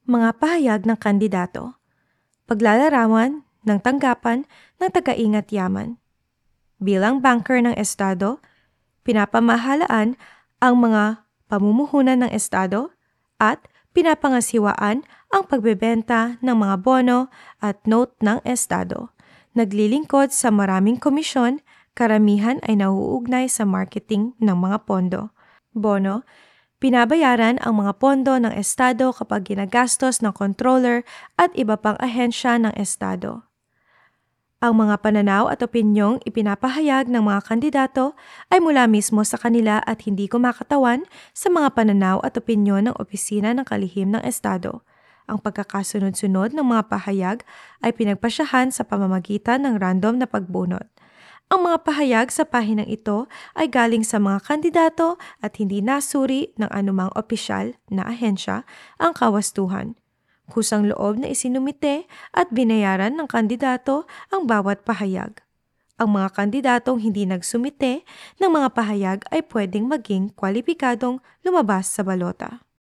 Mga pahayag ng kandidato. Paglalarawan ng tanggapan ng taga-ingat yaman. Bilang banker ng estado, pinapamahalaan ang mga pamumuhunan ng estado at pinapangasiwaan ang pagbebenta ng mga bono at note ng estado. Naglilingkod sa maraming komisyon, karamihan ay nauugnay sa marketing ng mga pondo. Bono, pinabayaran ang mga pondo ng estado kapag ginagastos ng controller at iba pang ahensya ng estado. Ang mga pananaw at opinyong ipinapahayag ng mga kandidato ay mula mismo sa kanila at hindi kumakatawan sa mga pananaw at opinyon ng Opisina ng Kalihim ng Estado. Ang pagkakasunod-sunod ng mga pahayag ay pinagpasyahan sa pamamagitan ng random na pagbunot. Ang mga pahayag sa pahinang ito ay galing sa mga kandidato at hindi nasuri ng anumang opisyal na ahensya ang kawastuhan. Kusang loob na isinumite at binayaran ng kandidato ang bawat pahayag. Ang mga kandidatong hindi nagsumite ng mga pahayag ay pwedeng maging kwalipikadong lumabas sa balota.